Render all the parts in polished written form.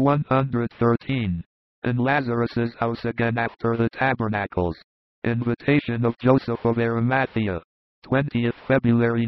113. In Lazarus's house again after the tabernacles. Invitation of Joseph of Arimathea. 20th February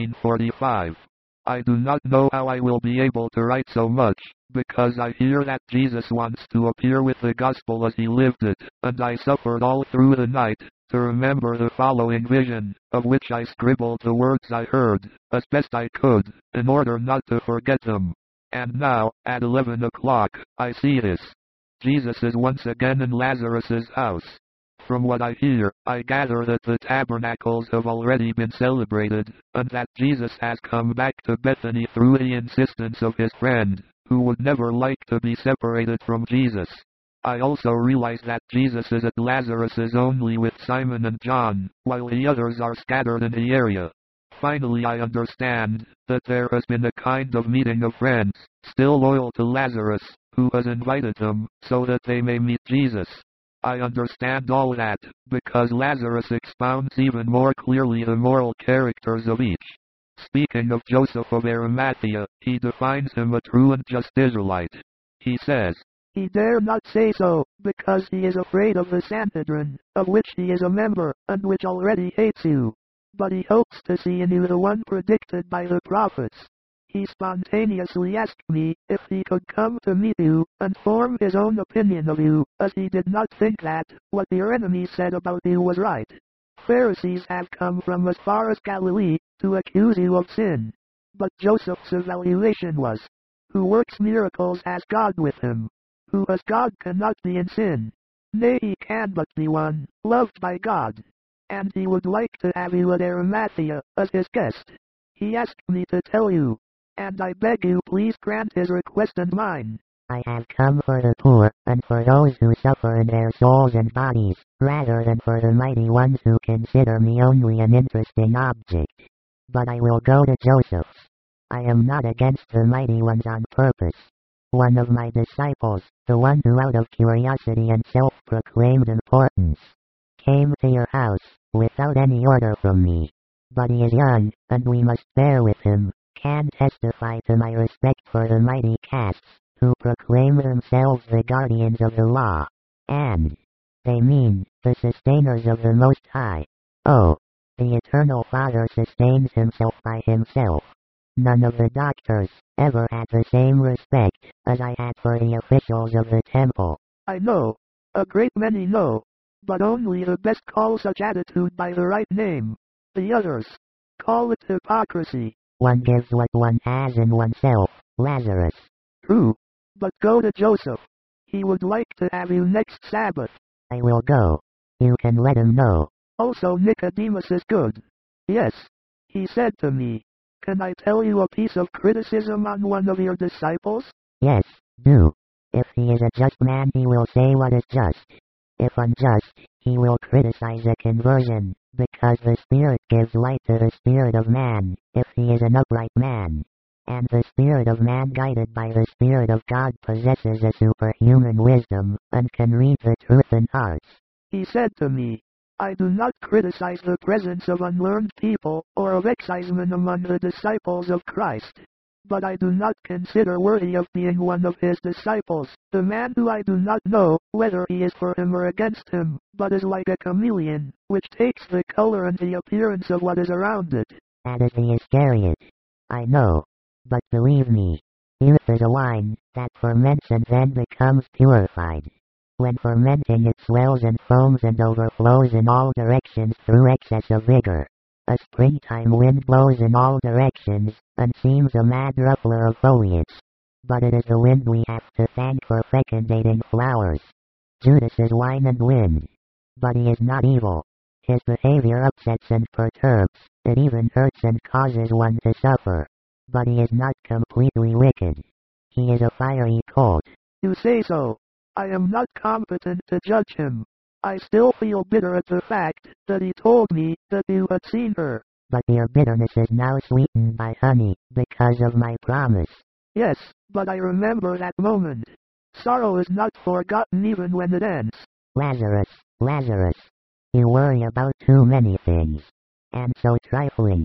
1945. I do not know how I will be able to write so much, because I hear that Jesus wants to appear with the gospel as he lived it, and I suffered all through the night to remember the following vision, of which I scribbled the words I heard, as best I could, in order not to forget them. And now, at 11 o'clock, I see this. Jesus is once again in Lazarus's house. From what I hear, I gather that the tabernacles have already been celebrated, and that Jesus has come back to Bethany through the insistence of his friend, who would never like to be separated from Jesus. I also realize that Jesus is at Lazarus's only with Simon and John, while the others are scattered in the area. Finally, I understand that there has been a kind of meeting of friends, still loyal to Lazarus, who has invited them, so that they may meet Jesus. I understand all that, because Lazarus expounds even more clearly the moral characters of each. Speaking of Joseph of Arimathea, he defines him a true and just Israelite. He says, "He dare not say so, because he is afraid of the Sanhedrin, of which he is a member, and which already hates you. But he hopes to see in you the one predicted by the prophets. He spontaneously asked me if he could come to meet you, and form his own opinion of you, as he did not think that what your enemies said about you was right. Pharisees have come from as far as Galilee, to accuse you of sin." But Joseph's evaluation was, "Who works miracles has God with him. Who has God cannot be in sin. Nay, he can but be one, loved by God. And he would like to have you at Arimathea, as his guest. He asked me to tell you, and I beg you please grant his request and mine. I have come for the poor, and for those who suffer in their souls and bodies, rather than for the mighty ones who consider me only an interesting object. But I will go to Joseph's. I am not against the mighty ones on purpose. One of my disciples, the one who out of curiosity and self-proclaimed importance, came to your house, without any order from me. But he is young, and we must bear with him, can testify to my respect for the mighty castes, who proclaim themselves the guardians of the law. And they mean, the sustainers of the Most High. Oh, the Eternal Father sustains himself by himself. None of the doctors ever had the same respect as I had for the officials of the temple. I know. A great many know. But only the best call such attitude by the right name. The others call it hypocrisy. One gives what one has in oneself, Lazarus. True. But go to Joseph. He would like to have you next Sabbath. I will go. You can let him know. Also Nicodemus is good. Yes. He said to me, "Can I tell you a piece of criticism on one of your disciples?" Yes, do. If he is a just man, he will say what is just. If unjust, he will criticize a conversion, because the Spirit gives light to the spirit of man, if he is an upright man. And the spirit of man guided by the Spirit of God possesses a superhuman wisdom, and can read the truth in hearts. He said to me, "I do not criticize the presence of unlearned people, or of excisemen among the disciples of Christ. But I do not consider worthy of being one of his disciples, the man who I do not know, whether he is for him or against him, but is like a chameleon, which takes the color and the appearance of what is around it." That is the Iscariot. I know. But believe me, youth is a wine, that ferments and then becomes purified. When fermenting it swells and foams and overflows in all directions through excess of vigor. A springtime wind blows in all directions, and seems a mad ruffler of foliage. But it is the wind we have to thank for fecundating flowers. Judas is wine and wind. But he is not evil. His behavior upsets and perturbs, it even hurts and causes one to suffer. But he is not completely wicked. He is a fiery colt. You say so. I am not competent to judge him. I still feel bitter at the fact that he told me that you had seen her. But your bitterness is now sweetened by honey, because of my promise. Yes, but I remember that moment. Sorrow is not forgotten even when it ends. Lazarus, Lazarus. You worry about too many things. And so trifling.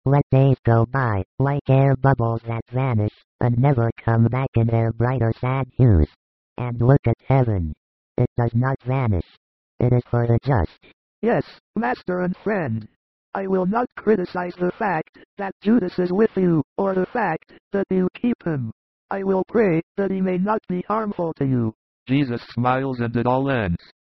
Let days go by, like air bubbles that vanish, and never come back in their brighter sad hues. And look at heaven. It does not vanish. It is for the just. Yes, master and friend. I will not criticize the fact that Judas is with you, or the fact that you keep him. I will pray that he may not be harmful to you. Jesus smiles and it all ends.